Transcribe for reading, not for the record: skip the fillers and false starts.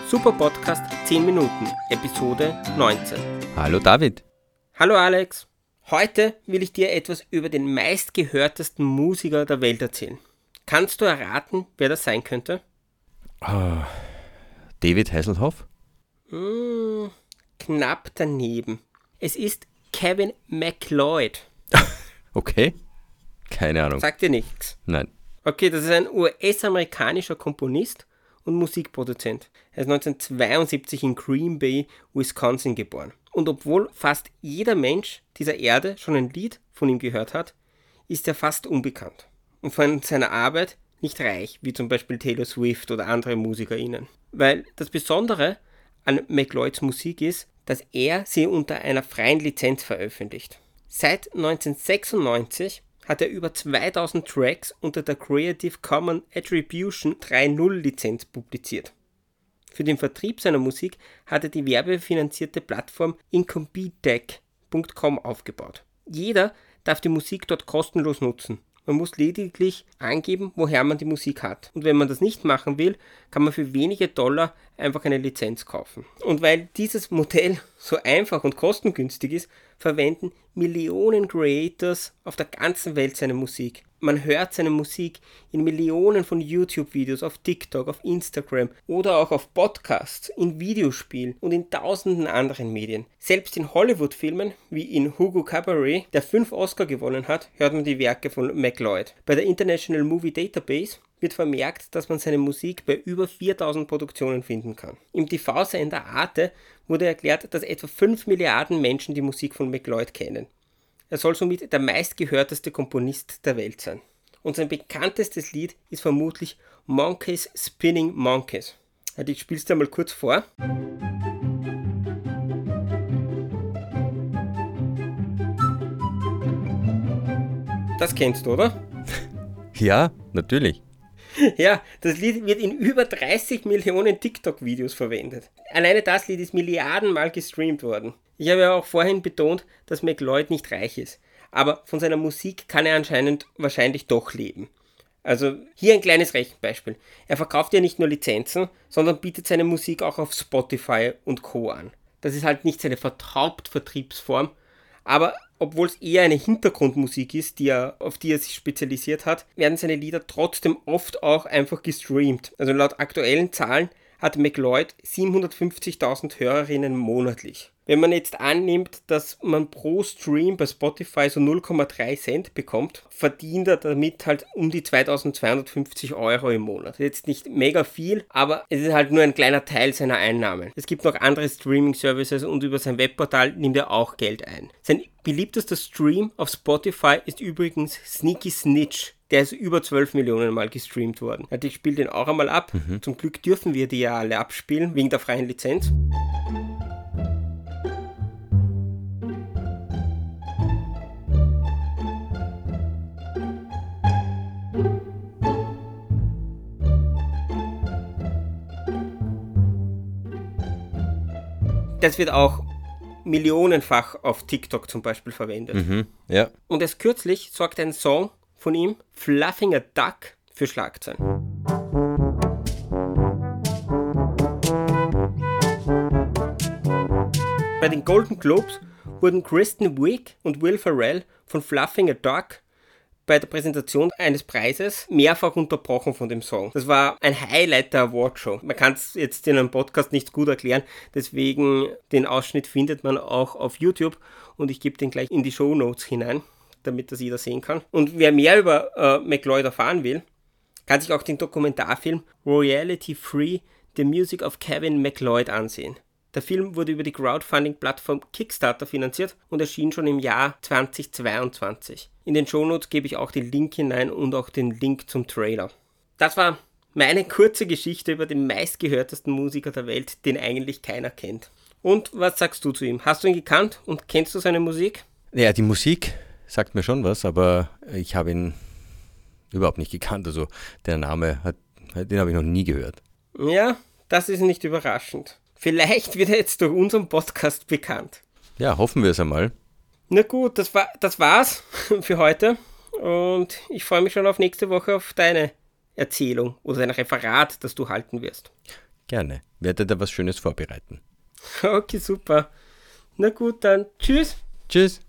Super Podcast 10 Minuten, Episode 19. Hallo David. Hallo Alex. Heute will ich dir etwas über den meistgehörtesten Musiker der Welt erzählen. Kannst du erraten, wer das sein könnte? David Hasselhoff? Knapp daneben. Es ist Kevin MacLeod. Okay, keine Ahnung. Sagt dir nichts? Nein. Okay, das ist ein US-amerikanischer Komponist und Musikproduzent. Er ist 1972 in Green Bay, Wisconsin geboren. Und obwohl fast jeder Mensch dieser Erde schon ein Lied von ihm gehört hat, ist er fast unbekannt. Und von seiner Arbeit nicht reich, wie zum Beispiel Taylor Swift oder andere MusikerInnen. Weil das Besondere an MacLeods Musik ist, dass er sie unter einer freien Lizenz veröffentlicht. Seit 1996 hat er über 2000 Tracks unter der Creative Commons Attribution 3.0 Lizenz publiziert. Für den Vertrieb seiner Musik hat er die werbefinanzierte Plattform incompetech.com aufgebaut. Jeder darf die Musik dort kostenlos nutzen. Man muss lediglich angeben, woher man die Musik hat. Und wenn man das nicht machen will, kann man für wenige Dollar einfach eine Lizenz kaufen. Und weil dieses Modell so einfach und kostengünstig ist, verwenden Millionen Creators auf der ganzen Welt seine Musik. Man hört seine Musik in Millionen von YouTube-Videos, auf TikTok, auf Instagram oder auch auf Podcasts, in Videospielen und in tausenden anderen Medien. Selbst in Hollywood-Filmen, wie in Hugo Cabaret, der 5 Oscar gewonnen hat, hört man die Werke von MacLeod. Bei der International Movie Database wird vermerkt, dass man seine Musik bei über 4000 Produktionen finden kann. Im TV-Sender Arte wurde erklärt, dass etwa 5 Milliarden Menschen die Musik von MacLeod kennen. Er soll somit der meistgehörteste Komponist der Welt sein. Und sein bekanntestes Lied ist vermutlich Monkeys Spinning Monkeys. Ich spiele es dir mal kurz vor. Das kennst du, oder? Ja, natürlich. Ja, das Lied wird in über 30 Millionen TikTok-Videos verwendet. Alleine das Lied ist Milliardenmal gestreamt worden. Ich habe ja auch vorhin betont, dass MacLeod nicht reich ist. Aber von seiner Musik kann er anscheinend wahrscheinlich doch leben. Also hier ein kleines Rechenbeispiel. Er verkauft ja nicht nur Lizenzen, sondern bietet seine Musik auch auf Spotify und Co. an. Das ist halt nicht seine Hauptvertriebsform, aber obwohl es eher eine Hintergrundmusik ist, auf die er sich spezialisiert hat, werden seine Lieder trotzdem oft auch einfach gestreamt. Also laut aktuellen Zahlen hat MacLeod 750.000 Hörerinnen monatlich. Wenn man jetzt annimmt, dass man pro Stream bei Spotify so 0,3 Cent bekommt, verdient er damit halt um die 2250 Euro im Monat. Jetzt nicht mega viel, aber es ist halt nur ein kleiner Teil seiner Einnahmen. Es gibt noch andere Streaming-Services und über sein Webportal nimmt er auch Geld ein. Sein beliebtester Stream auf Spotify ist übrigens Sneaky Snitch. Der ist über 12 Millionen Mal gestreamt worden. Ich spiele den auch einmal ab. Zum Glück dürfen wir die ja alle abspielen, wegen der freien Lizenz. Das wird auch millionenfach auf TikTok zum Beispiel verwendet. Ja. Und erst kürzlich sorgt ein Song von ihm, Fluffing a Duck, für Schlagzeilen. Bei den Golden Globes wurden Kristen Wiig und Will Ferrell von Fluffing a Duck bei der Präsentation eines Preises mehrfach unterbrochen von dem Song. Das war ein Highlight der Awardshow. Man kann es jetzt in einem Podcast nicht gut erklären, deswegen den Ausschnitt findet man auch auf YouTube und ich gebe den gleich in die Shownotes hinein, damit das jeder sehen kann. Und wer mehr über MacLeod erfahren will, kann sich auch den Dokumentarfilm Royalty Free: The Music of Kevin MacLeod ansehen. Der Film wurde über die Crowdfunding-Plattform Kickstarter finanziert und erschien schon im Jahr 2022. In den Shownotes gebe ich auch den Link hinein und auch den Link zum Trailer. Das war meine kurze Geschichte über den meistgehörtesten Musiker der Welt, den eigentlich keiner kennt. Und was sagst du zu ihm? Hast du ihn gekannt und kennst du seine Musik? Ja, die Musik sagt mir schon was, aber ich habe ihn überhaupt nicht gekannt. Also der Name, den habe ich noch nie gehört. Ja, das ist nicht überraschend. Vielleicht wird er jetzt durch unseren Podcast bekannt. Ja, hoffen wir es einmal. Na gut, das war's für heute. Und ich freue mich schon auf nächste Woche auf deine Erzählung oder dein Referat, das du halten wirst. Gerne. Werde da was Schönes vorbereiten. Okay, super. Na gut, dann tschüss. Tschüss.